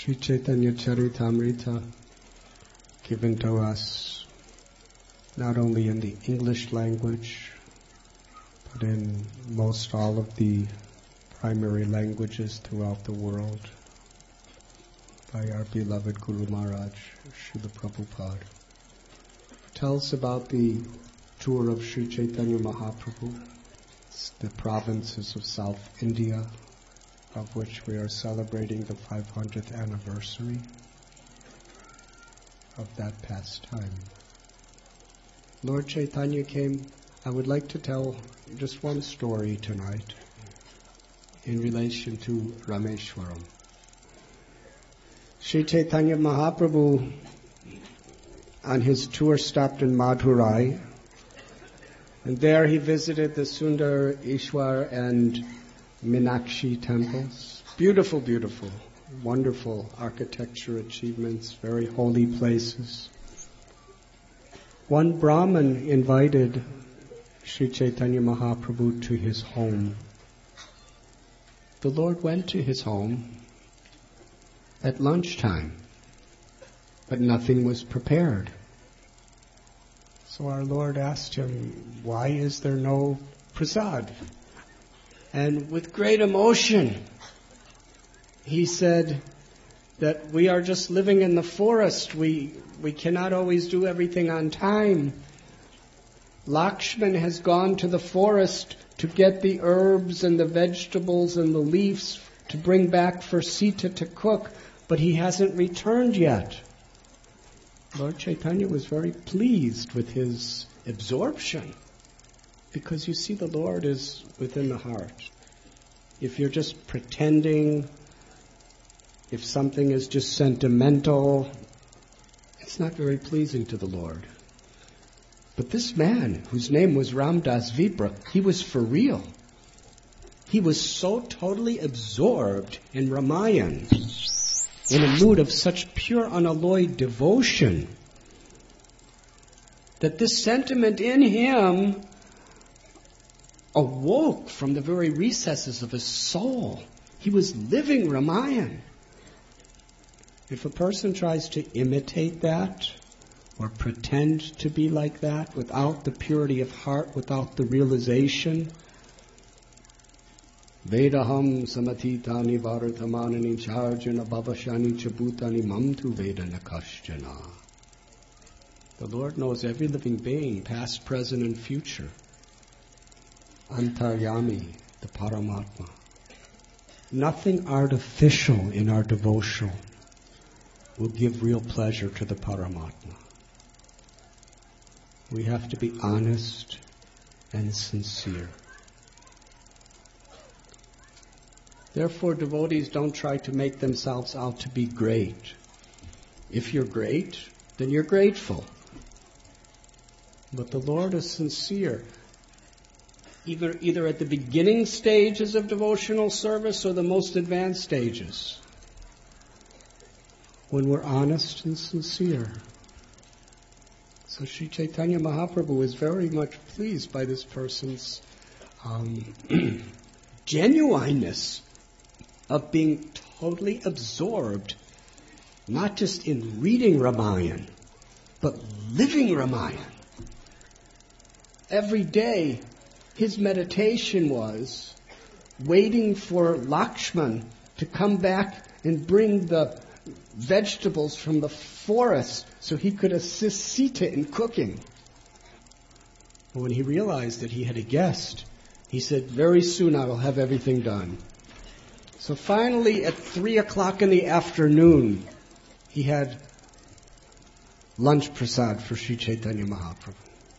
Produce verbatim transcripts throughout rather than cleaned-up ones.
Sri Chaitanya Charitamrita, given to us not only in the English language, but in most all of the primary languages throughout the world, by our beloved Guru Maharaj, Srila Prabhupada, tells about the tour of Sri Chaitanya Mahaprabhu, the provinces of South India, of which we are celebrating the five hundredth anniversary of that pastime. Lord Chaitanya came. I would like to tell just one story tonight in relation to Rameshwaram. Sri Chaitanya Mahaprabhu, on his tour, stopped in Madurai, and there he visited the Sundar Ishwar and Meenakshi temples. Beautiful, beautiful, wonderful architecture achievements, very holy places. One Brahmin invited Sri Chaitanya Mahaprabhu to his home. The Lord went to his home at lunchtime, but nothing was prepared. So our Lord asked him, why is there no prasad? And with great emotion, he said that we are just living in the forest. We, we cannot always do everything on time. Lakshman has gone to the forest to get the herbs and the vegetables and the leaves to bring back for Sita to cook, but he hasn't returned yet. Lord Chaitanya was very pleased with his absorption, because you see, the Lord is within the heart. If you're just pretending, if something is just sentimental, it's not very pleasing to the Lord. But this man, whose name was Ramdas Vipra, he was for real. He was so totally absorbed in Ramayana, in a mood of such pure, unalloyed devotion, that this sentiment in him awoke from the very recesses of his soul. He was living Ramayana. If a person tries to imitate that, or pretend to be like that, without the purity of heart, without the realization, Vedaham samatitani varathamanani charjana bhavashani chabutani mamtu vedana kashjana. The Lord knows every living being, past, present, and future. Antaryami, the Paramatma. Nothing artificial in our devotion will give real pleasure to the Paramatma. We have to be honest and sincere. Therefore, devotees don't try to make themselves out to be great. If you're great, then you're grateful. But the Lord is sincere. Either, either at the beginning stages of devotional service or the most advanced stages. When we're honest and sincere. So Sri Chaitanya Mahaprabhu was very much pleased by this person's um, genuineness of being totally absorbed, not just in reading Ramayana, but living Ramayana. Every day, his meditation was waiting for Lakshman to come back and bring the vegetables from the forest so he could assist Sita in cooking. But when he realized that he had a guest, he said, very soon I will have everything done. So finally, at three o'clock in the afternoon, he had lunch prasad for Sri Chaitanya Mahaprabhu.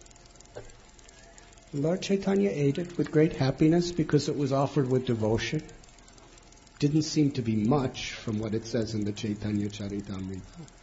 Lord Chaitanya ate it with great happiness because it was offered with devotion. Didn't seem to be much from what it says in the Chaitanya Charitamrita.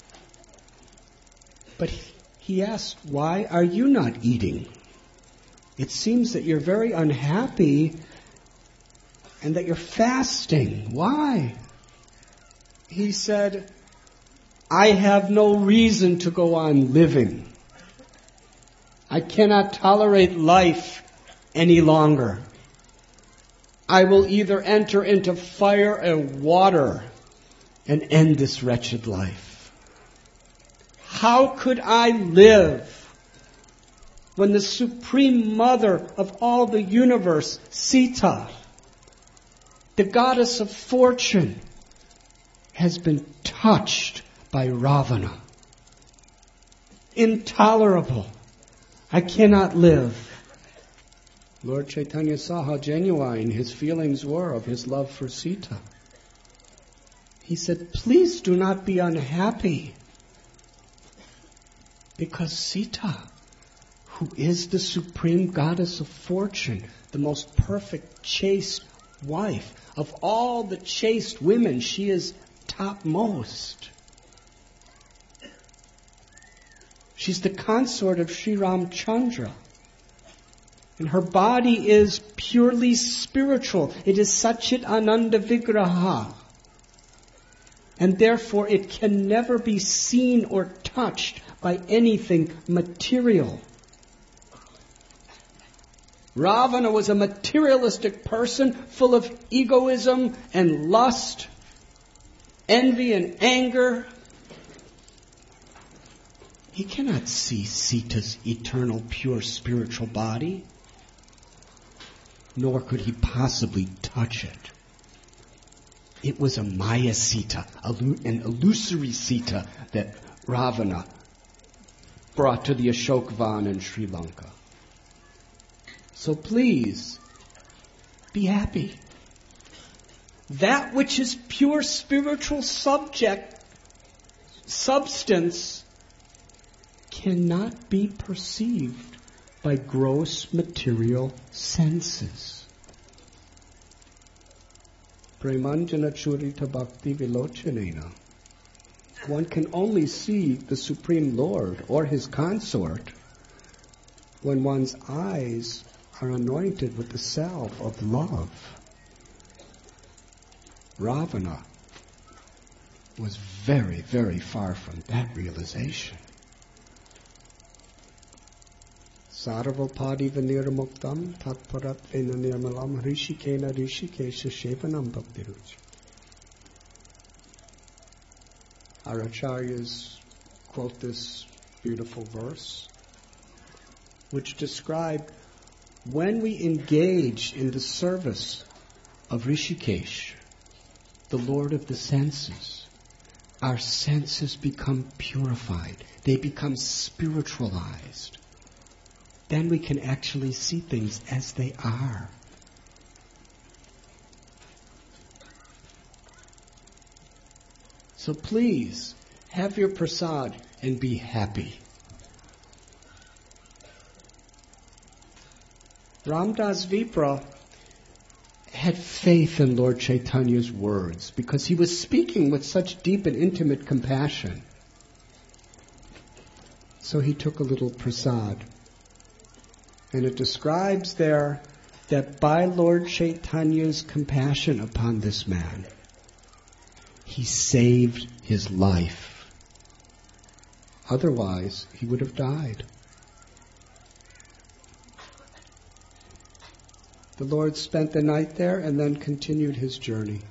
But he asked, why are you not eating? It seems that you're very unhappy and that you're fasting. Why? He said, I have no reason to go on living. I cannot tolerate life any longer. I will either enter into fire and water and end this wretched life? How could I live when the Supreme Mother of all the universe, Sita, the goddess of fortune, has been touched by Ravana? Intolerable. I cannot live. Lord Chaitanya saw how genuine his feelings were of his love for Sita. He said, please do not be unhappy, because Sita, who is the supreme goddess of fortune, the most perfect, chaste wife of all the chaste women, she is topmost. She's the consort of Sri Ramchandra. And her body is purely spiritual. It is Satchit Ananda Vigraha. And therefore it can never be seen or touched by anything material. Ravana was a materialistic person full of egoism and lust, envy and anger. He cannot see Sita's eternal, pure spiritual body, nor could he possibly touch it. It was a Maya Sita, an illusory Sita that Ravana brought to the Ashokvan in Sri Lanka. So please, be happy. That which is pure spiritual subject, substance, cannot be perceived by gross material senses. Premanjana Churita Bhakti Vilochanena. One can only see the Supreme Lord or his consort when one's eyes are anointed with the salve of love. Ravana was very, very far from that realization. Sarvapadi Vanirmuktam Tatparat Vena Nirmalam Rishikena Rishikesha Shevanam Bhaktiruch. Our acharyas quote this beautiful verse, which describe when we engage in the service of Rishikesh, the Lord of the senses, our senses become purified. They become spiritualized. Then we can actually see things as they are. So please, have your prasad and be happy. Ramdas Vipra had faith in Lord Chaitanya's words because he was speaking with such deep and intimate compassion. So he took a little prasad. And it describes there that by Lord Chaitanya's compassion upon this man, he saved his life. Otherwise, he would have died. The Lord spent the night there and then continued his journey.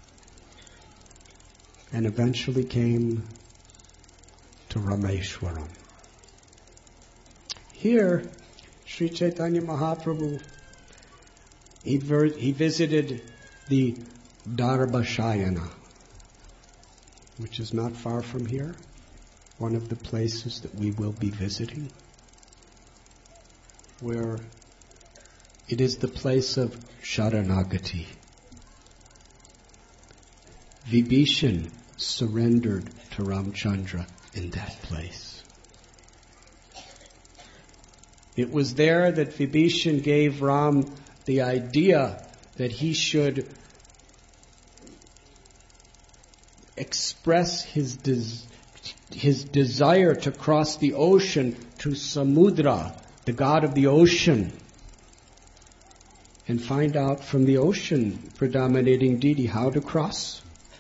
And eventually came to Rameshwaram. Here, Sri Chaitanya Mahaprabhu, he, ver- he visited the Darbashayana, which is not far from here, one of the places that we will be visiting, where it is the place of Sharanagati. Vibhishan surrendered to Ramchandra in that place. It was there that Vibhishan gave Ram the idea that he should express his des- his desire to cross the ocean to Samudra, the god of the ocean, and find out from the ocean predominating deity how to cross.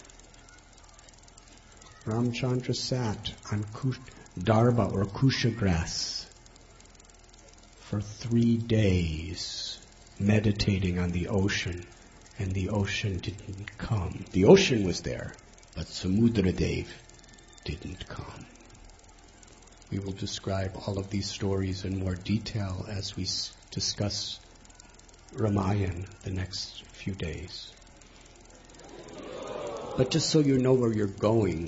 Ramchandra sat on Kush- Darba or Kusha grass for three days, meditating on the ocean, and the ocean didn't come. The ocean was there, But Samudradev didn't come. We will describe all of these stories in more detail as we s- discuss Ramayana the next few days. But just so you know where you're going,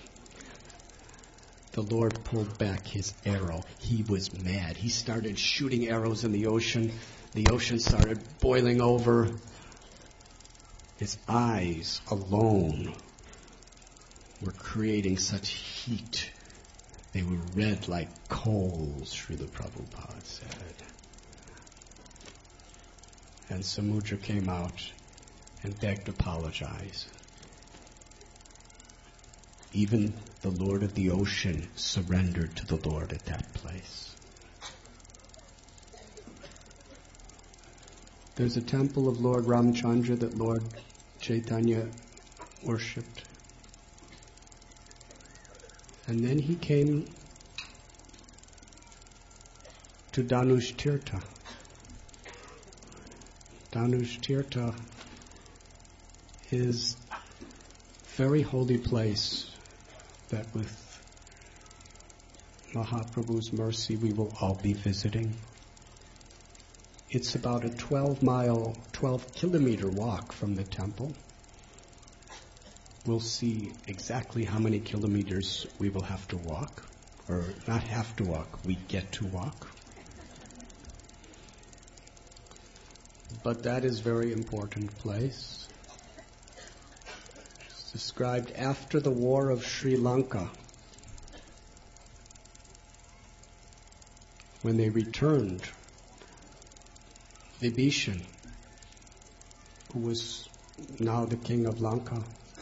the Lord pulled back his arrow. He was mad. He started shooting arrows in the ocean. The ocean started boiling over. His eyes alone were creating such heat. They were red like coals, Srila Prabhupada said. And Samudra came out and begged apologize. Even the Lord of the ocean surrendered to the Lord at that place. There's a temple of Lord Ramchandra that Lord Chaitanya worshipped. And then he came to Danush Tirtha. Danush Tirtha is a very holy place that with Mahaprabhu's mercy we will all be visiting. It's about a twelve mile, twelve kilometer walk from the temple. We'll see exactly how many kilometers we will have to walk, or not have to walk, we get to walk. But that is a very important place. It's described after the war of Sri Lanka. When they returned, Vibhishan, who was now the king of Lanka,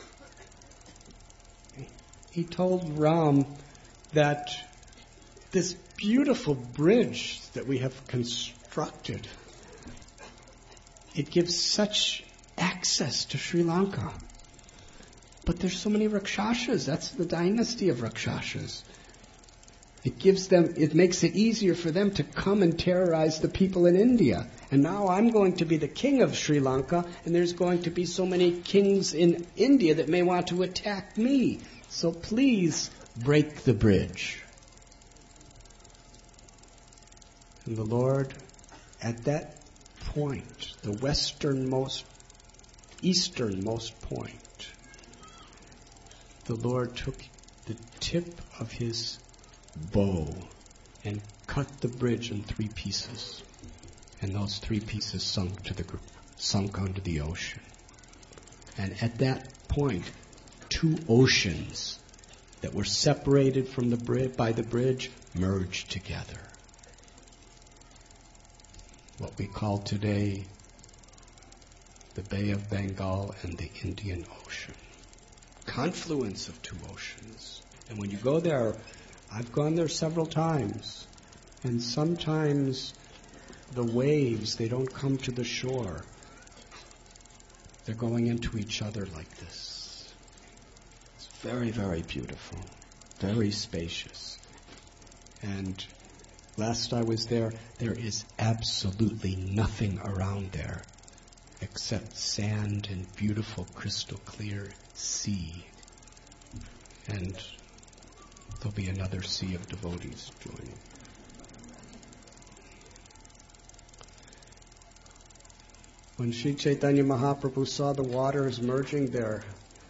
he told Ram that this beautiful bridge that we have constructed, it gives such access to Sri Lanka. But there's so many Rakshasas. That's the dynasty of Rakshasas. It gives them, it makes it easier for them to come and terrorize the people in India. And now I'm going to be the king of Sri Lanka, and there's going to be so many kings in India that may want to attack me. So please break the bridge. And the Lord, at that point, the westernmost, easternmost point, the Lord took the tip of his bow and cut the bridge in three pieces. And those three pieces sunk to the sunk onto the ocean. And at that point, two oceans that were separated from the bridge by the bridge merged together. What we call today the Bay of Bengal and the Indian Ocean. Confluence of two oceans. And when you go there, I've gone there several times, and sometimes the waves, they don't come to the shore. They're going into each other like this. It's very, very beautiful, very spacious. And last I was there, there is absolutely nothing around there except sand and beautiful crystal clear sea. And there'll be another sea of devotees joining. When Sri Chaitanya Mahaprabhu saw the waters merging there,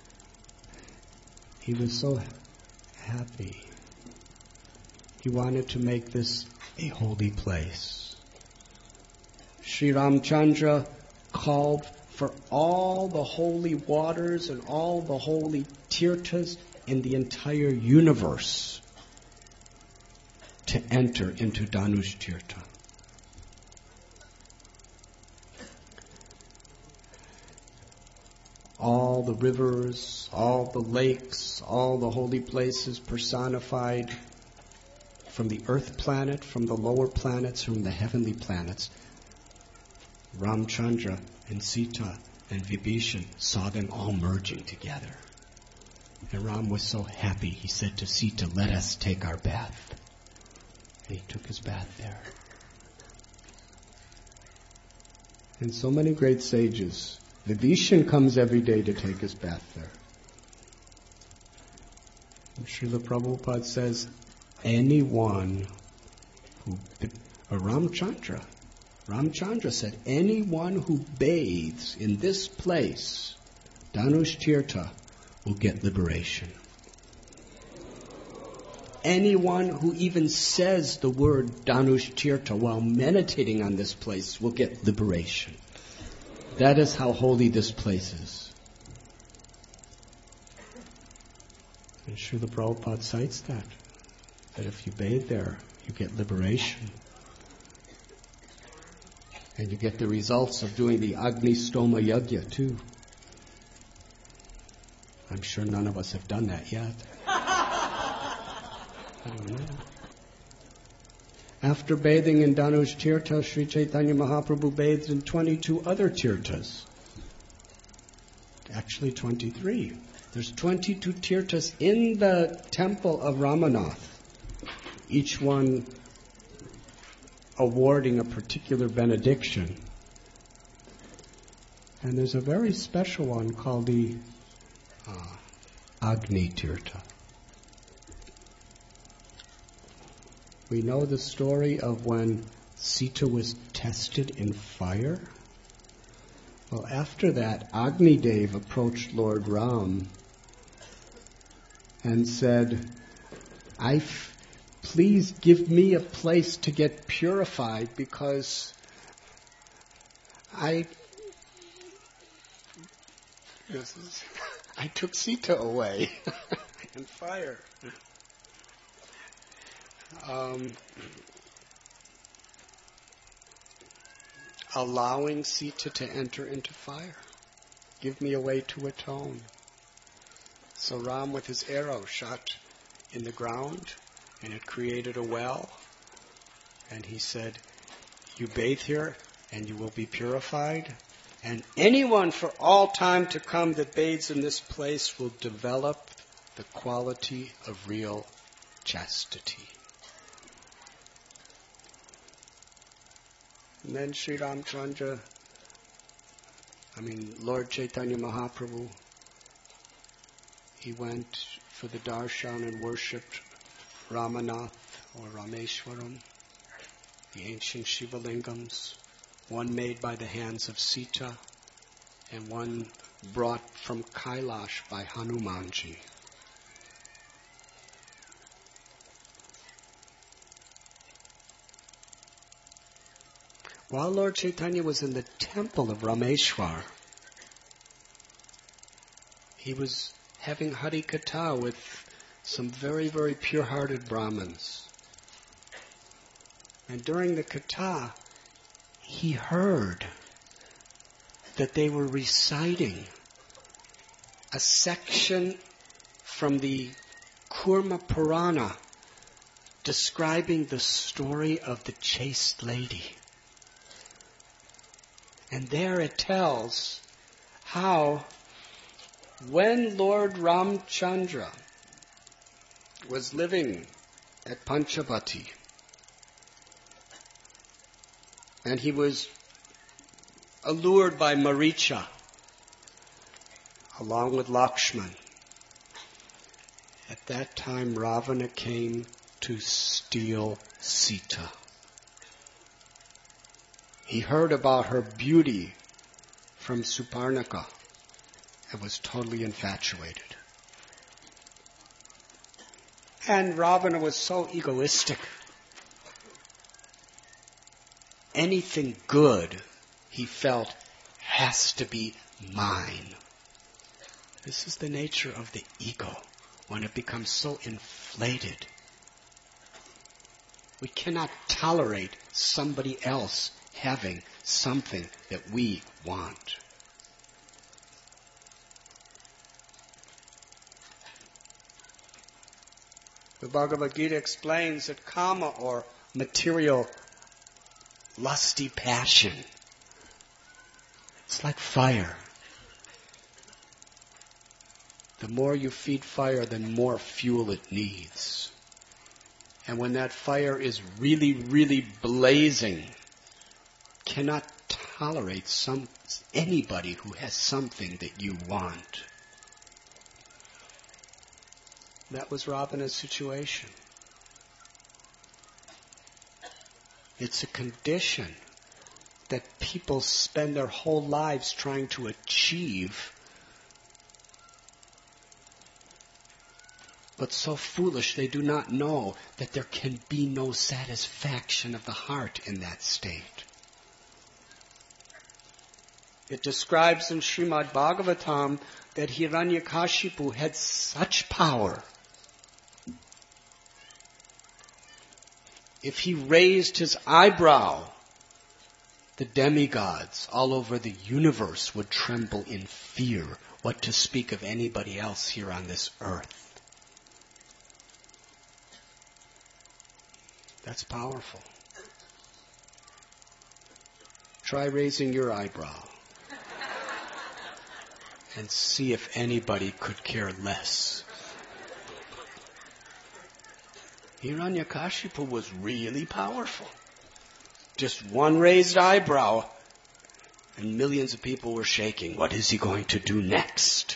he was so happy. He wanted to make this a holy place. Sri Ramchandra called for all the holy waters and all the holy tirthas in the entire universe to enter into Danush Tirtha. All the rivers, all the lakes, all the holy places personified from the earth planet, from the lower planets, from the heavenly planets. Ramchandra and Sita and Vibhishan saw them all merging together. And Ram was so happy, he said to Sita, "Let us take our bath." And he took his bath there. And so many great sages. Vibhishan comes every day to take his bath there. Srila Prabhupada says, anyone who, or Ramchandra, Ramchandra said, anyone who bathes in this place, Dhanush Tirtha, will get liberation. Anyone who even says the word Dhanush Tirtha while meditating on this place will get liberation. That is how holy this place is. And Srila Prabhupada cites that, that if you bathe there, you get liberation. And you get the results of doing the Agni Stoma Yajna too. I'm sure none of us have done that yet. I don't know. After bathing in Dhanush Tirtha, Sri Chaitanya Mahaprabhu bathed in twenty-two other tirthas. Actually twenty-three. There's twenty-two tirthas in the temple of Ramanath. Each one awarding a particular benediction. And there's a very special one called the uh, Agni Tirtha. We know the story of when Sita was tested in fire. Well, after that, Agni Dev approached Lord Ram and said, I f- please give me a place to get purified because I this is, I took Sita away in fire. Um, allowing Sita to enter into fire. Give me a way to atone. So Ram with his arrow shot in the ground and it created a well. And he said, you bathe here and you will be purified. And anyone for all time to come that bathes in this place will develop the quality of real chastity. And then Sri Ramchandra, I mean Lord Chaitanya Mahaprabhu, he went for the darshan and worshipped Ramanath or Rameshwaram, the ancient Shiva lingams, one made by the hands of Sita and one brought from Kailash by Hanumanji. While Lord Chaitanya was in the temple of Rameshwar, he was having Hari Katha with some very, very pure-hearted Brahmins. And during the Katha, he heard that they were reciting a section from the Kurma Purana describing the story of the chaste lady. And there it tells how when Lord Ramchandra was living at Panchavati and he was allured by Maricha along with Lakshman, at that time Ravana came to steal Sita. He heard about her beauty from Suparnaka and was totally infatuated. And Ravana was so egoistic. Anything good, he felt, has to be mine. This is the nature of the ego when it becomes so inflated. We cannot tolerate somebody else having something that we want. The Bhagavad Gita explains that kama, or material lusty passion, it's like fire. The more you feed fire, the more fuel it needs. And when that fire is really, really blazing, cannot tolerate some anybody who has something that you want. That was Ravana's situation. It's a condition that people spend their whole lives trying to achieve, but so foolish they do not know that there can be no satisfaction of the heart in that state. It describes in Srimad Bhagavatam that Hiranyakashipu had such power. If he raised his eyebrow, the demigods all over the universe would tremble in fear, what to speak of anybody else here on this earth. That's powerful. Try raising your eyebrow and see if anybody could care less. Hiranyakashipu was really powerful. Just one raised eyebrow and millions of people were shaking. What is he going to do next?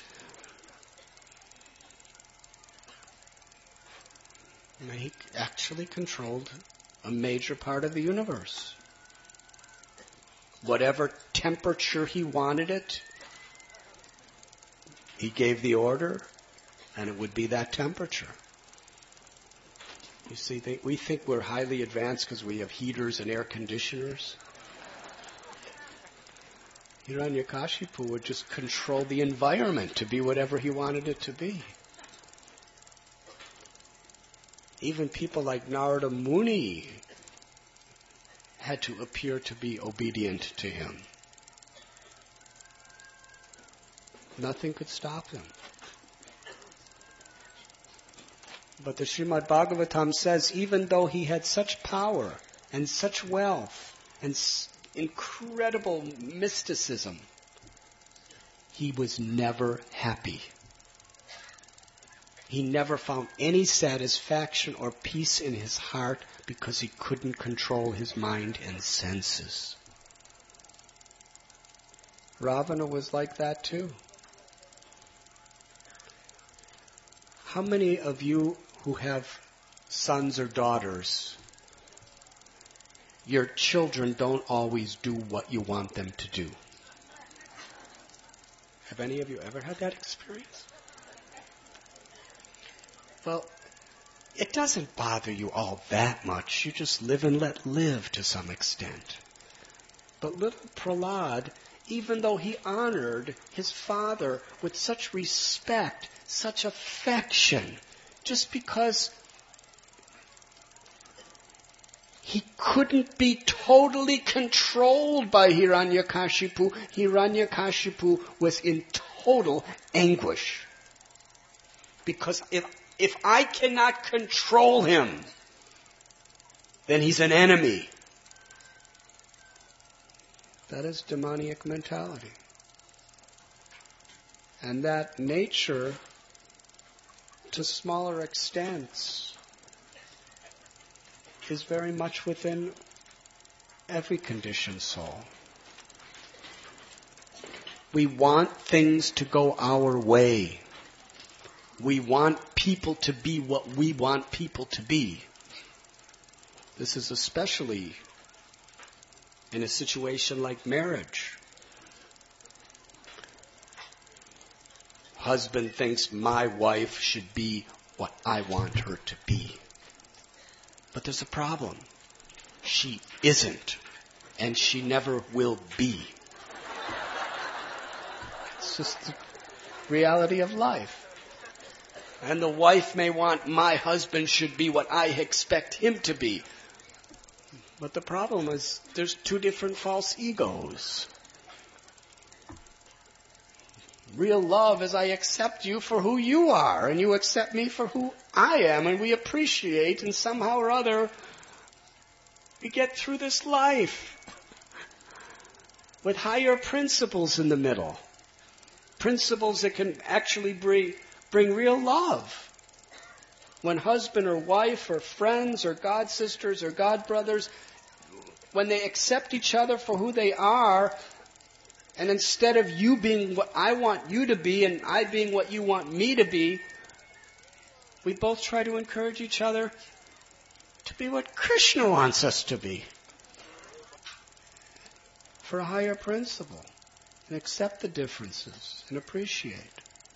And he actually controlled a major part of the universe. Whatever temperature he wanted it, he gave the order, and it would be that temperature. You see, they, we think we're highly advanced because we have heaters and air conditioners. Hiranyakashipu would just control the environment to be whatever he wanted it to be. Even people like Narada Muni had to appear to be obedient to him. Nothing could stop him. But the Srimad Bhagavatam says, even though he had such power and such wealth and s- incredible mysticism, he was never happy. He never found any satisfaction or peace in his heart because he couldn't control his mind and senses. Ravana was like that too. How many of you who have sons or daughters, your children don't always do what you want them to do? Have any of you ever had that experience? Well, it doesn't bother you all that much. You just live and let live to some extent. But little Prahlad, even though he honored his father with such respect, such affection, just because he couldn't be totally controlled by Hiranyakashipu, Hiranyakashipu was in total anguish. Because if If I cannot control him, then he's an enemy. That is demoniac mentality. And that nature, to smaller extents, is very much within every conditioned soul. We want things to go our way. We want people to be what we want people to be. This is especially in a situation like marriage. Husband thinks my wife should be what I want her to be. But there's a problem. She isn't, and she never will be. It's just the reality of life. And the wife may want my husband should be what I expect him to be. But the problem is there's two different false egos. Real love is I accept you for who you are, and you accept me for who I am, and we appreciate, and somehow or other we get through this life with higher principles in the middle. Principles that can actually bring Bring real love. When husband or wife or friends or god sisters or god brothers, when they accept each other for who they are, and instead of you being what I want you to be and I being what you want me to be, We both try to encourage each other to be what Krishna wants us to be. For a higher principle. And accept the differences and appreciate.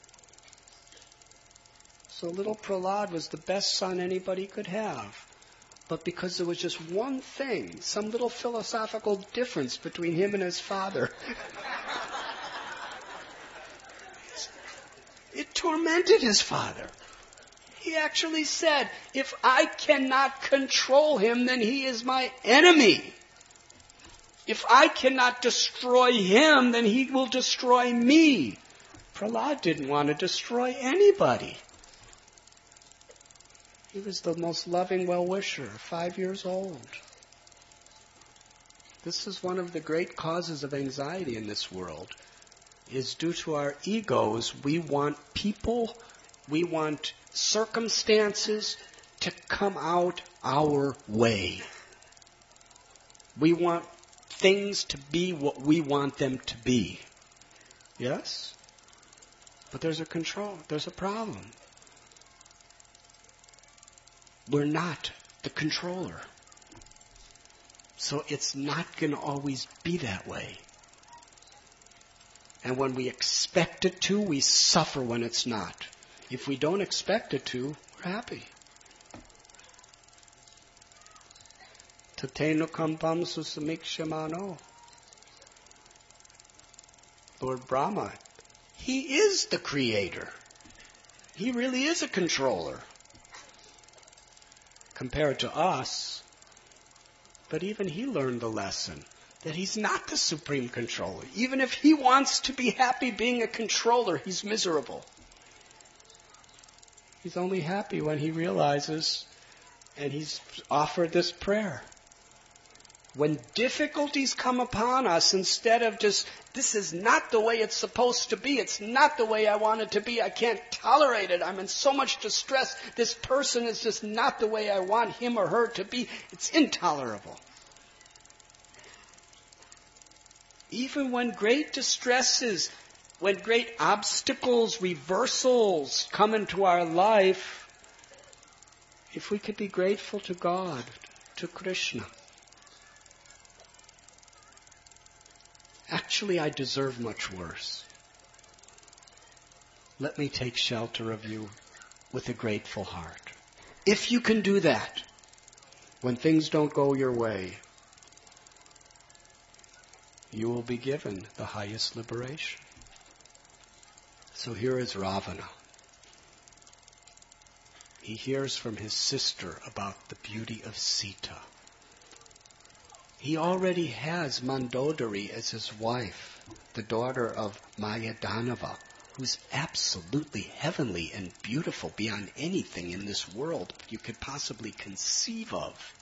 So little Prahlad was the best son anybody could have. But because there was just one thing, some little philosophical difference between him and his father, it tormented his father. He actually said, if I cannot control him, then he is my enemy. If I cannot destroy him, then he will destroy me. Prahlad didn't want to destroy anybody. He was the most loving well-wisher, five years old. This is one of the great causes of anxiety in this world, is due to our egos. We want people, we want circumstances to come out our way. We want things to be what we want them to be. Yes? But there's a control, there's a problem. We're not the controller. So it's not going to always be that way. And when we expect it to, we suffer when it's not. If we don't expect it to, we're happy. Tateno kampam susamikshemano. Lord Brahma, he is the creator. He really is a controller. Compared to us, but even he learned the lesson that he's not the supreme controller. Even if he wants to be happy being a controller, he's miserable. He's only happy when he realizes, and he's offered this prayer. When difficulties come upon us, instead of just, this is not the way it's supposed to be, it's not the way I want it to be, I can't tolerate it, I'm in so much distress, this person is just not the way I want him or her to be, it's intolerable. Even when great distresses, when great obstacles, reversals come into our life, if we could be grateful to God, to Krishna, actually, I deserve much worse. Let me take shelter of you with a grateful heart. If you can do that, when things don't go your way, you will be given the highest liberation. So here is Ravana. He hears from his sister about the beauty of Sita. He already has Mandodari as his wife, the daughter of Mayadanava, who's absolutely heavenly and beautiful beyond anything in this world you could possibly conceive of.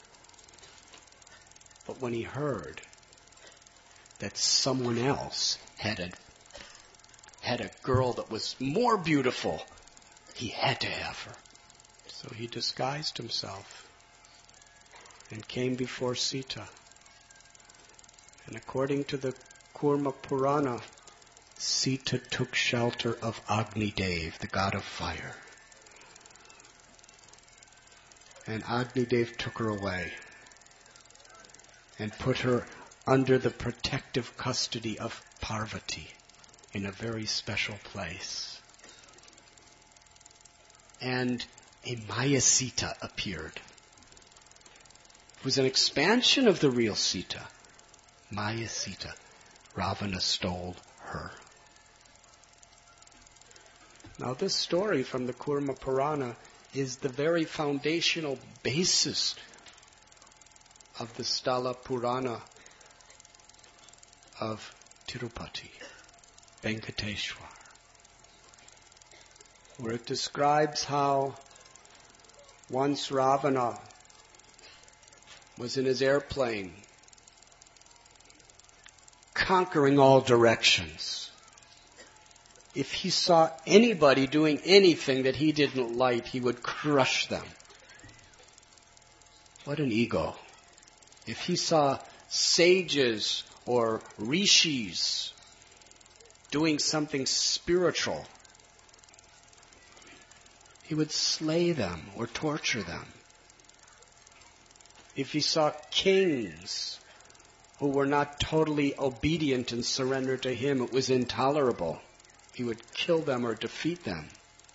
But when he heard that someone else had a, had a girl that was more beautiful, he had to have her. So he disguised himself and came before Sita. And according to the Kurma Purana, Sita took shelter of Agni Dev, the god of fire. And Agni Dev took her away and put her under the protective custody of Parvati in a very special place. And a Maya Sita appeared. It was an expansion of the real Sita. Maya Sita. Ravana stole her. Now this story from the Kurma Purana is the very foundational basis of the Stala Purana of Tirupati, Venkateshwar, where it describes how once Ravana was in his airplane, conquering all directions. If he saw anybody doing anything that he didn't like, he would crush them. What an ego. If he saw sages or rishis doing something spiritual, he would slay them or torture them. If he saw kings who were not totally obedient and surrendered to him, it was intolerable. He would kill them or defeat them.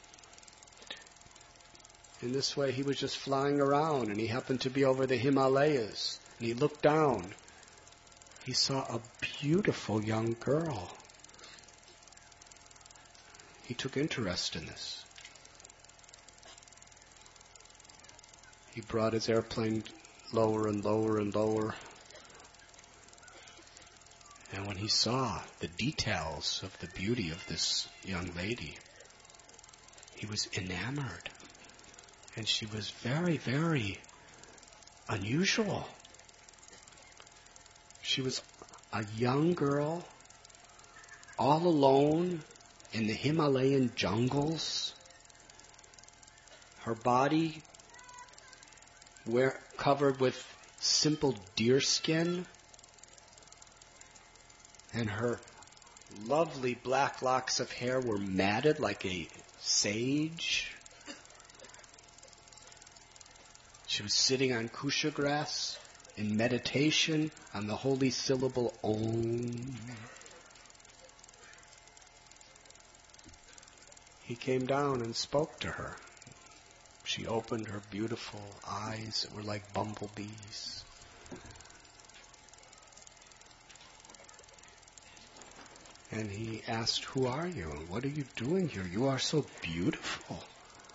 In this way, he was just flying around, and he happened to be over the Himalayas, and he looked down. He saw a beautiful young girl. He took interest in this. He brought his airplane lower and lower and lower. And when he saw the details of the beauty of this young lady, he was enamored. And she was very, very unusual. She was a young girl, all alone in the Himalayan jungles. Her body were covered with simple deerskin, and her lovely black locks of hair were matted like a sage. She was sitting on kusha grass in meditation on the holy syllable Om. He came down and spoke to her. She opened her beautiful eyes that were like bumblebees. And he asked, "Who are you? And what are you doing here? You are so beautiful."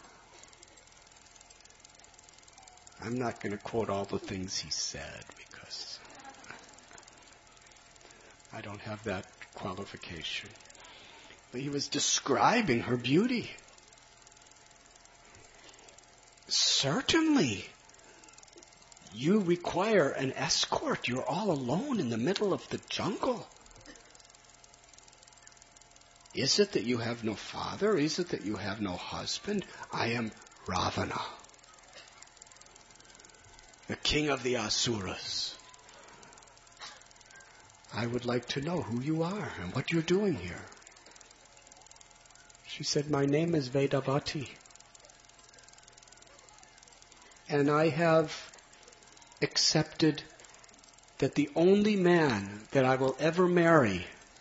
I'm not going to quote all the things he said because I don't have that qualification. But he was describing her beauty. Certainly, you require an escort. You're all alone in the middle of the jungle. Is it that you have no father? Is it that you have no husband? I am Ravana, the king of the Asuras. I would like to know who you are and what you're doing here. She said, "My name is Vedavati. And I have accepted that the only man that I will ever marry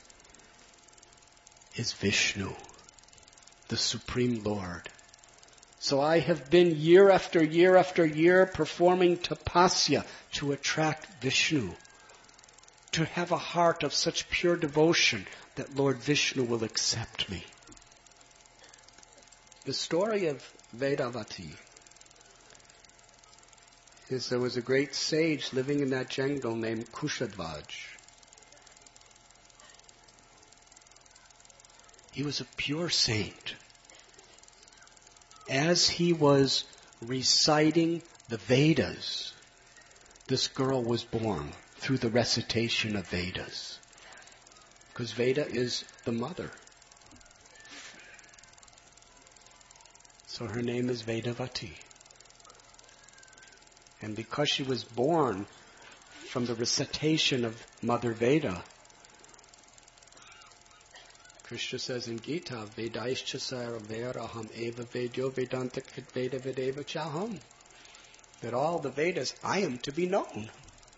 is Vishnu, the Supreme Lord. So I have been year after year after year performing tapasya to attract Vishnu, to have a heart of such pure devotion that Lord Vishnu will accept me." The story of Vedavati is there was a great sage living in that jungle named Kushadvaj. He was a pure saint. As he was reciting the Vedas, this girl was born through the recitation of Vedas. Because Veda is the mother. So her name is Vedavati. And because she was born from the recitation of Mother Veda, Krishna says in Gita, Vedaischa sarvaraham eva vedyo vedanta krit veda vedeva chaham. That all the Vedas, I am to be known.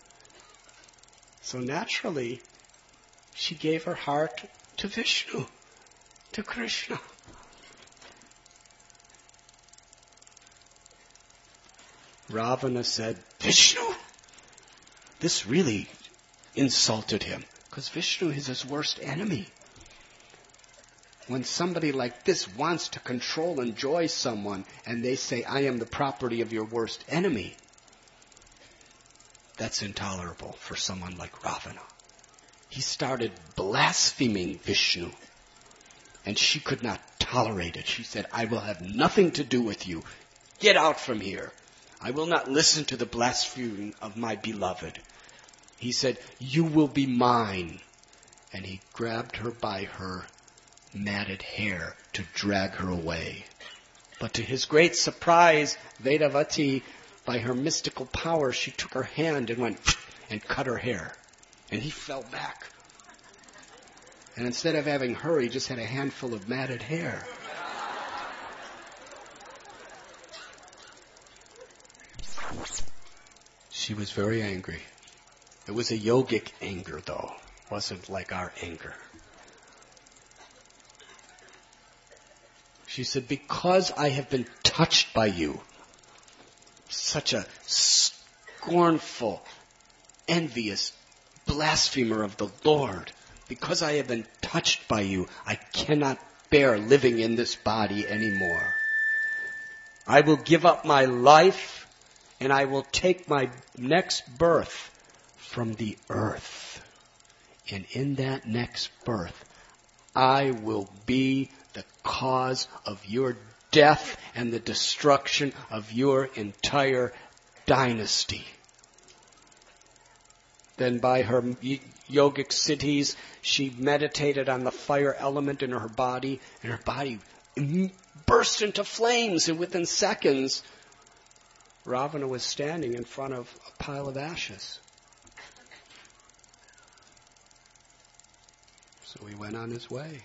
So naturally, she gave her heart to Vishnu, to Krishna. Ravana said, "Vishnu?" This really insulted him, because Vishnu is his worst enemy. When somebody like this wants to control and enjoy someone, and they say, "I am the property of your worst enemy," that's intolerable for someone like Ravana. He started blaspheming Vishnu, and she could not tolerate it. She said, "I will have nothing to do with you. Get out from here. I will not listen to the blaspheming of my beloved." He said, "You will be mine." And he grabbed her by her matted hair to drag her away. But to his great surprise, Vedavati, by her mystical power, she took her hand and went and cut her hair. And he fell back. And instead of having her, he just had a handful of matted hair. She was very angry. It was a yogic anger, though. It wasn't like our anger. She said, because I have been touched by you, such a scornful, envious blasphemer of the Lord, because I have been touched by you, I cannot bear living in this body anymore. I will give up my life and I will take my next birth from the earth. And in that next birth, I will be the cause of your death and the destruction of your entire dynasty. Then by her yogic siddhis, she meditated on the fire element in her body, and her body burst into flames, and within seconds, Ravana was standing in front of a pile of ashes. So he went on his way.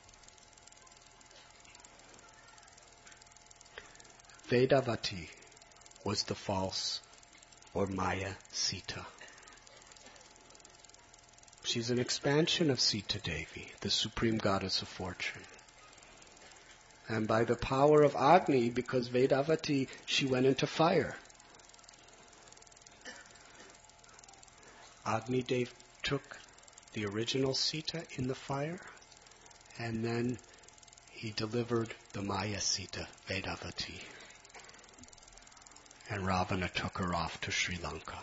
Vedavati was the false or Maya Sita. She's an expansion of Sita Devi, the supreme goddess of fortune. And by the power of Agni, because Vedavati, she went into fire. Agni Dev took the original Sita in the fire, and then he delivered the Maya Sita, Vedavati. And Ravana took her off to Sri Lanka.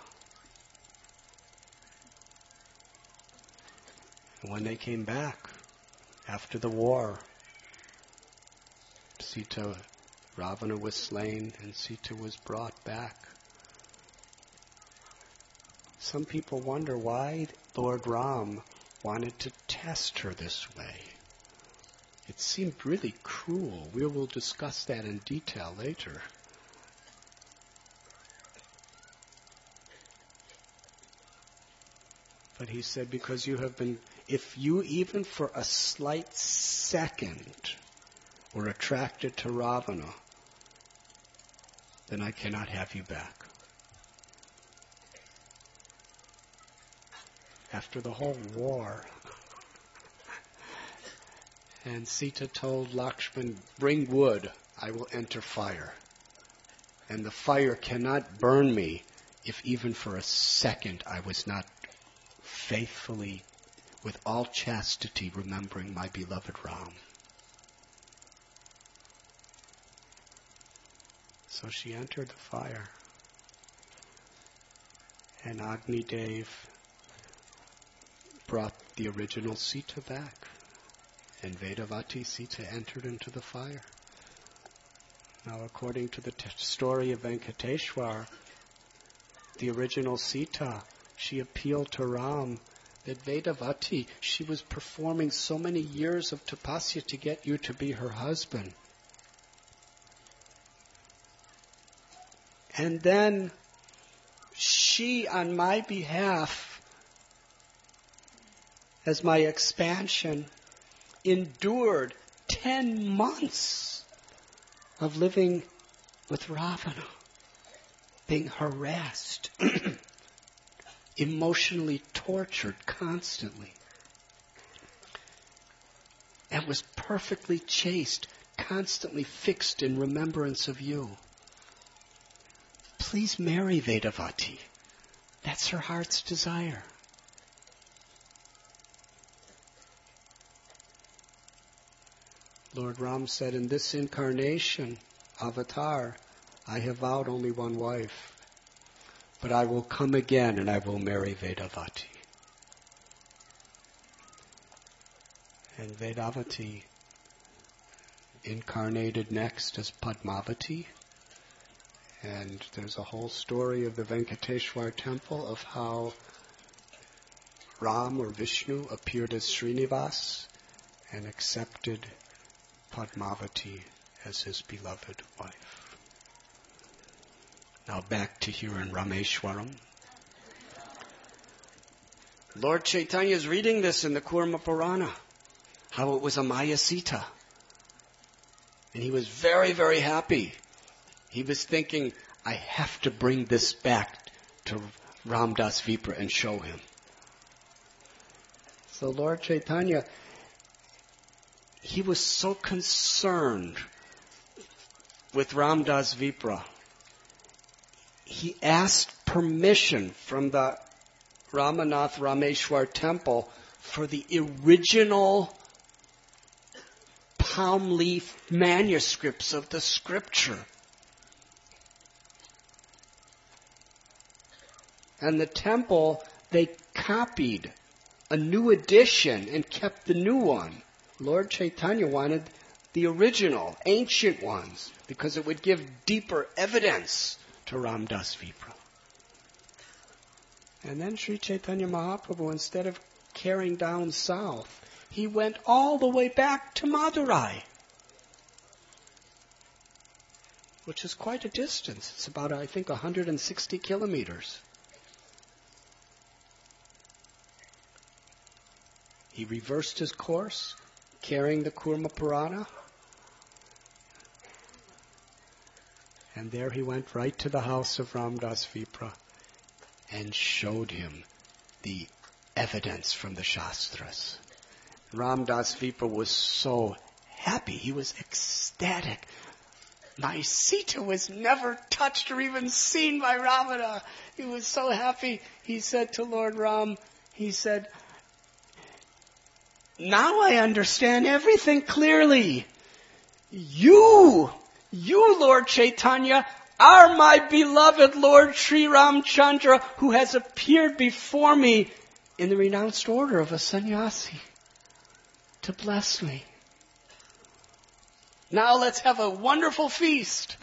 And when they came back after the war, Sita, Ravana was slain and Sita was brought back. Some people wonder why Lord Ram wanted to test her this way. It seemed really cruel. We will discuss that in detail later. But he said, because you have been, if you even for a slight second were attracted to Ravana, then I cannot have you back. After the whole war, and Sita told Lakshman, bring wood, I will enter fire. And the fire cannot burn me if even for a second I was not faithfully, with all chastity, remembering my beloved Ram. So she entered the fire. And Agni Dev brought the original Sita back. And Vedavati Sita entered into the fire. Now, according to the t- story of Venkateshwar, the original Sita, she appealed to Ram that Vedavati, she was performing so many years of tapasya to get you to be her husband. And then she, on my behalf, as my expansion, endured ten months of living with Ravana, being harassed, emotionally tortured constantly, and was perfectly chaste, constantly fixed in remembrance of you. Please marry Vedavati. That's her heart's desire. Lord Ram said, in this incarnation, avatar, I have vowed only one wife. But I will come again and I will marry Vedavati. And Vedavati incarnated next as Padmavati. And there's a whole story of the Venkateshwar temple of how Ram or Vishnu appeared as Srinivas and accepted Padmavati as his beloved wife. Now back to here in Rameshwaram. Lord Chaitanya is reading this in the Kurma Purana, how it was a Maya Sita. And he was very, very happy. He was thinking, I have to bring this back to Ram Das Vipra and show him. So Lord Chaitanya, he was so concerned with Ram Das Vipra. He asked permission from the Ramanath Rameshwar temple for the original palm leaf manuscripts of the scripture. And the temple, they copied a new edition and kept the new one. Lord Chaitanya wanted the original, ancient ones, because it would give deeper evidence to Ram Das Vipra. And then Sri Chaitanya Mahaprabhu, instead of carrying down south, he went all the way back to Madurai, which is quite a distance. It's about, I think, one hundred sixty kilometers. He reversed his course, carrying the Kurma Purana, and there he went right to the house of Ram Das Vipra and showed him the evidence from the Shastras. Ram Das Vipra was so happy. He was ecstatic. My Sita was never touched or even seen by Ravana. He was so happy. He said to Lord Ram, he said, now I understand everything clearly. You, you Lord Chaitanya, are my beloved Lord Sri Ramchandra, who has appeared before me in the renounced order of a sannyasi to bless me. Now let's have a wonderful feast.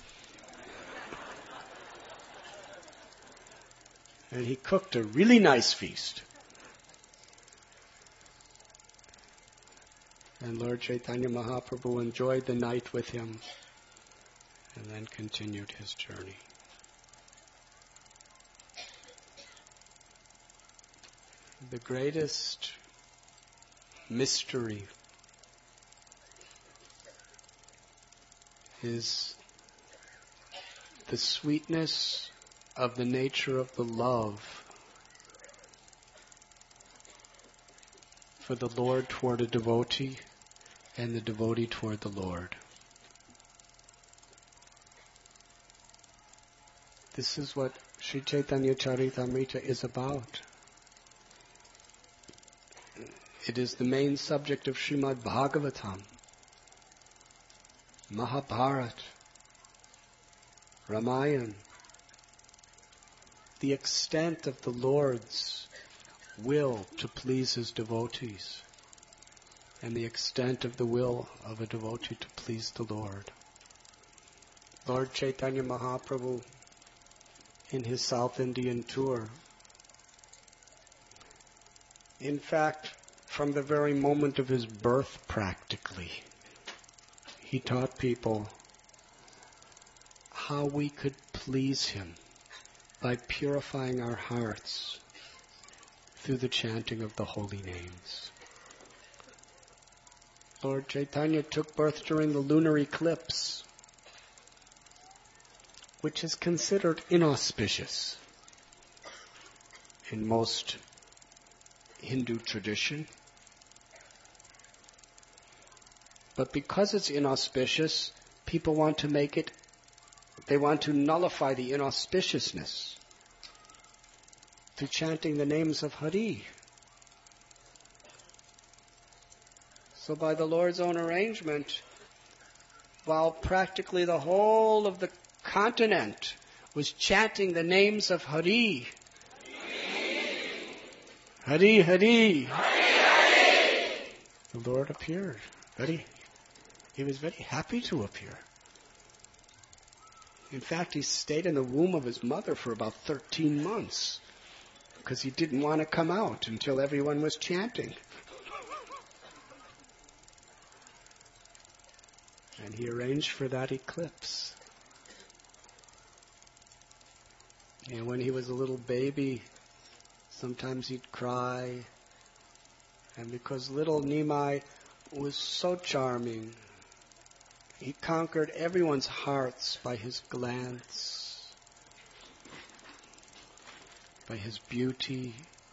And he cooked a really nice feast. And Lord Chaitanya Mahaprabhu enjoyed the night with him and then continued his journey. The greatest mystery is the sweetness of the nature of the love for the Lord toward a devotee and the devotee toward the Lord. This is what Sri Chaitanya Charitamrita is about. It is the main subject of Srimad Bhagavatam, Mahabharata, Ramayana. The extent of the Lord's will to please his devotees, and the extent of the will of a devotee to please the Lord. Lord Chaitanya Mahaprabhu, in his South Indian tour, in fact, from the very moment of his birth practically, he taught people how we could please him by purifying our hearts through the chanting of the holy names. Lord Chaitanya took birth during the lunar eclipse, which is considered inauspicious in most Hindu tradition. But because it's inauspicious, people want to make it, they want to nullify the inauspiciousness through chanting the names of Hari. So by the Lord's own arrangement, while practically the whole of the continent was chanting the names of Hari, Hari, Hari, Hari, Hari, the Lord appeared. Very, he was very happy to appear. In fact, he stayed in the womb of his mother for about thirteen months because he didn't want to come out until everyone was chanting. And he arranged for that eclipse. And when he was a little baby, sometimes he'd cry. And because little Nimai was so charming, he conquered everyone's hearts by his glance. by His beauty,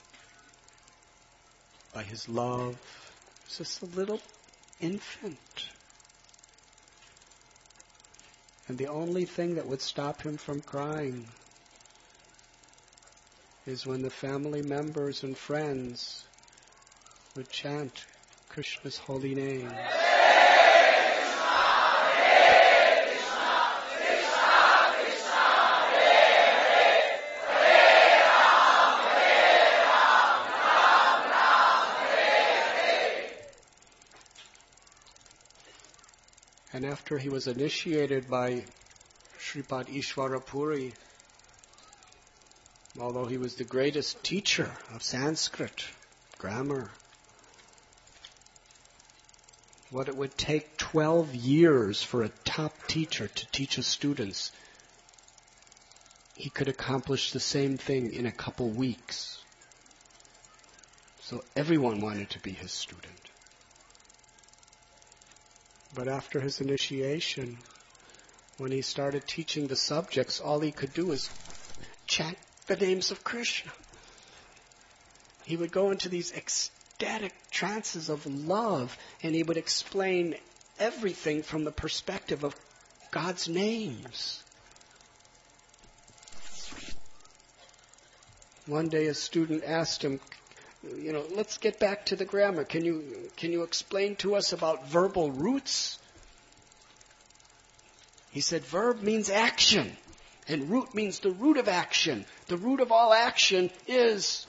by His love. He's just a little infant. And the only thing that would stop him from crying is when the family members and friends would chant Krishna's holy name. And after he was initiated by Sripad Ishvara Puri, although he was the greatest teacher of Sanskrit, grammar, what it would take twelve years for a top teacher to teach his students, he could accomplish the same thing in a couple weeks. So everyone wanted to be his student. But after his initiation, when he started teaching the subjects, all he could do was chant the names of Krishna. He would go into these ecstatic trances of love, and he would explain everything from the perspective of God's names. One day a student asked him, you know, let's get back to the grammar. Can you can you explain to us about verbal roots? He said, verb means action, and root means the root of action. The root of all action is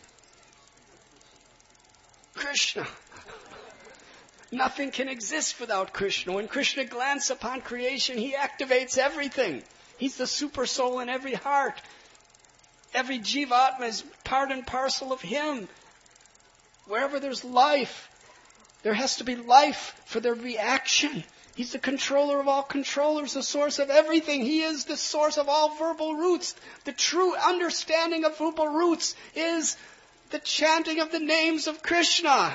Krishna. Nothing can exist without Krishna. When Krishna glances upon creation, He activates everything. He's the super soul in every heart. Every jivatma is part and parcel of Him. Wherever there's life, there has to be life for there to be action. He's the controller of all controllers, the source of everything. He is the source of all verbal roots. The true understanding of verbal roots is the chanting of the names of Krishna.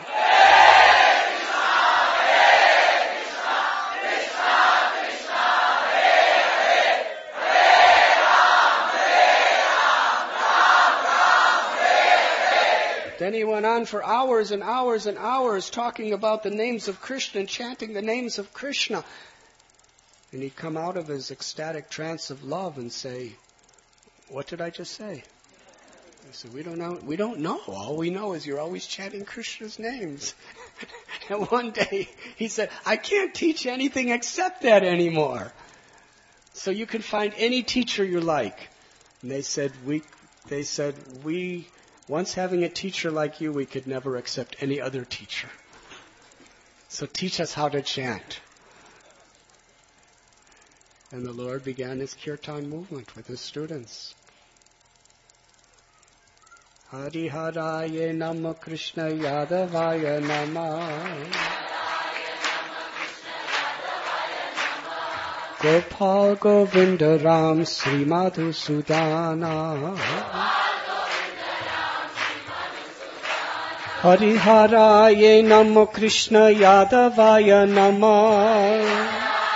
Then he went on for hours and hours and hours talking about the names of Krishna and chanting the names of Krishna. And he'd come out of his ecstatic trance of love and say, what did I just say? I said, we don't know. We don't know. All we know is you're always chanting Krishna's names. And one day he said, I can't teach anything except that anymore. So you can find any teacher you like. And they said, we, they said, we, once having a teacher like you, we could never accept any other teacher. So teach us how to chant. And the Lord began His kirtan movement with His students. Hari Haraye Nama Krishna Yadavaya Nama Gopal Govinda Ram Sri Madhusudana Hari Haraye Nama Krishna Yadavaya Nama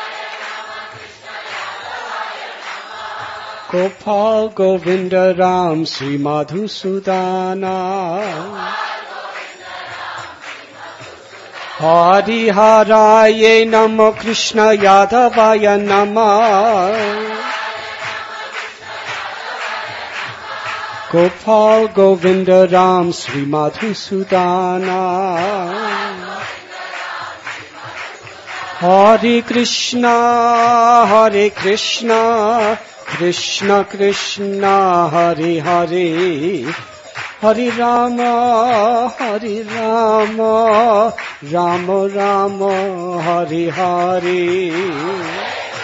Gopal Govinda Ram Sri Madhusudana Hari Haraye Nama Krishna Yadavaya Nama Gopal Govinda Ram Sri Madhusudana Hare Krishna Hare Krishna Krishna Krishna Hare Hare Hare Rama Hare Rama Rama Rama Hare Hare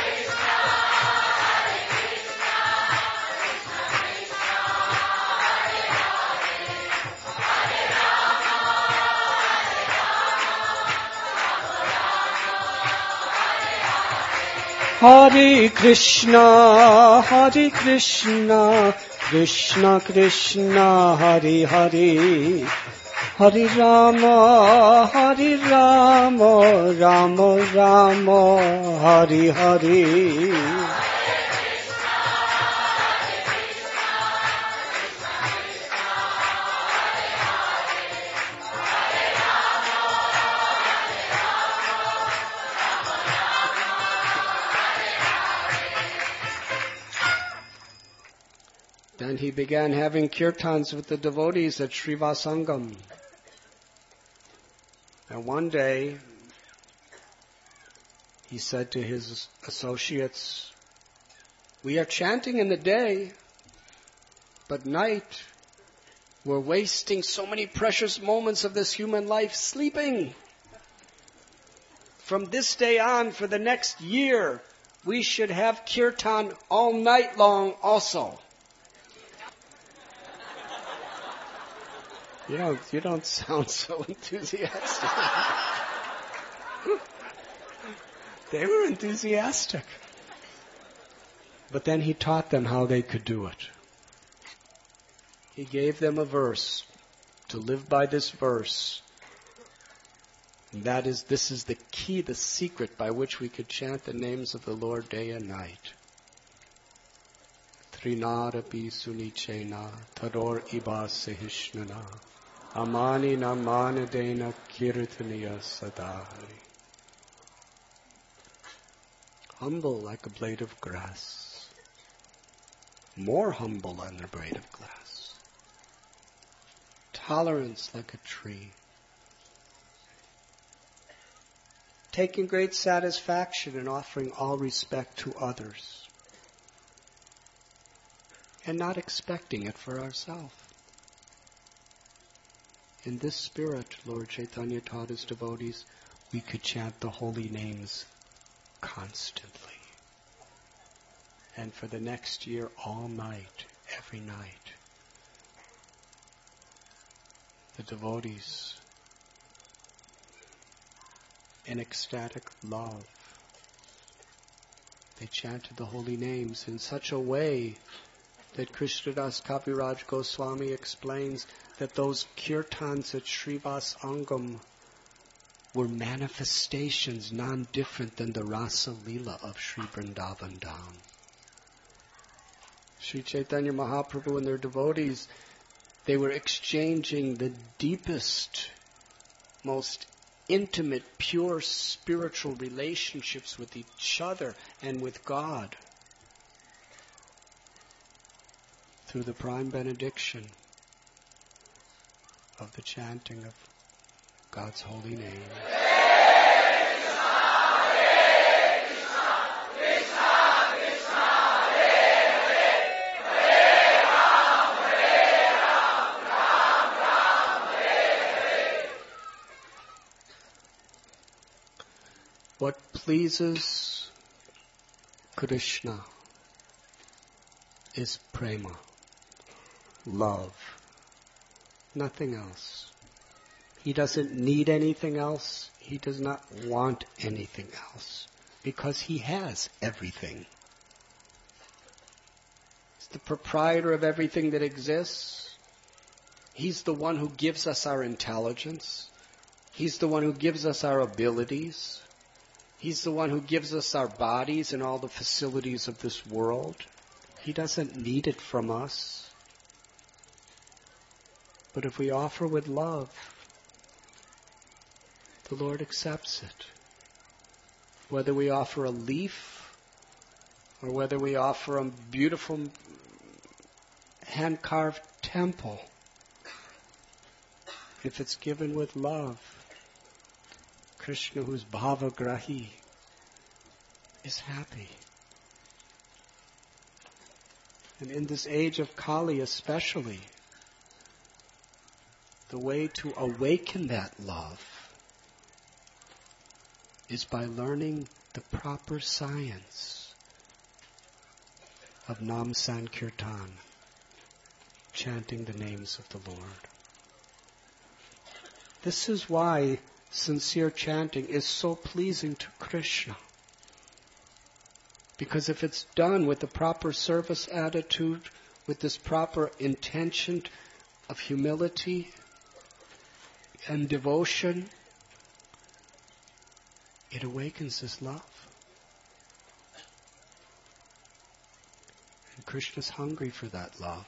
Hare Krishna, Hare Krishna, Krishna Krishna, Hare Hare, Hare Rama, Hare Rama, Rama Rama, Hare Hare. Then he began having kirtans with the devotees at Srivasangam. And one day, he said to his associates, "We are chanting in the day, but night, we're wasting so many precious moments of this human life sleeping. From this day on, for the next year, we should have kirtan all night long also." You don't, you don't sound so enthusiastic. They were enthusiastic. But then he taught them how they could do it. He gave them a verse to live by this verse. And that is, this is the key, the secret by which we could chant the names of the Lord day and night. Trinadapi sunichena tador iba sehishnana amani namanadena kirtaniya sadari. Humble like a blade of grass, more humble than a blade of glass. Tolerance like a tree. Taking great satisfaction in offering all respect to others. And not expecting it for ourselves. In this spirit, Lord Chaitanya taught his devotees, we could chant the holy names constantly. And for the next year, all night, every night, the devotees, in ecstatic love, they chanted the holy names in such a way that Krishnadas Kaviraj Goswami explains that those kirtans at Srivas Angam were manifestations non-different than the Rasa Leela of Sri Vrindavan Dham. Sri Chaitanya Mahaprabhu and their devotees, they were exchanging the deepest, most intimate, pure spiritual relationships with each other and with God through the prime benediction of the chanting of God's holy name. What pleases Krishna is prema, love, nothing else. He doesn't need anything else. He does not want anything else because he has everything. He's the proprietor of everything that exists. He's the one who gives us our intelligence. He's the one who gives us our abilities. He's the one who gives us our bodies and all the facilities of this world. He doesn't need it from us. But if we offer with love, the Lord accepts it. Whether we offer a leaf or whether we offer a beautiful hand-carved temple, if it's given with love, Krishna, who's bhavagrahi, is happy. And in this age of Kali especially, the way to awaken that love is by learning the proper science of Nam Sankirtan, chanting the names of the Lord. This is why sincere chanting is so pleasing to Krishna. Because if it's done with the proper service attitude, with this proper intention of humility and devotion, it awakens his love. And Krishna's hungry for that love.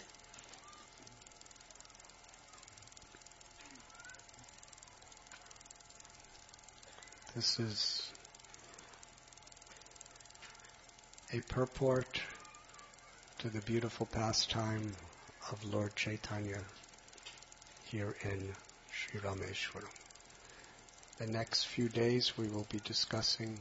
This is a purport to the beautiful pastime of Lord Chaitanya here in Sri Rameshwaram. The next few days we will be discussing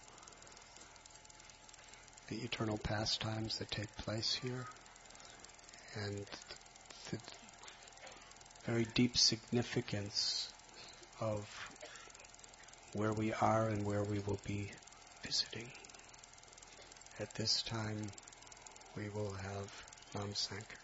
the eternal pastimes that take place here and the very deep significance of where we are and where we will be visiting. At this time, we will have Nam Sankirtan.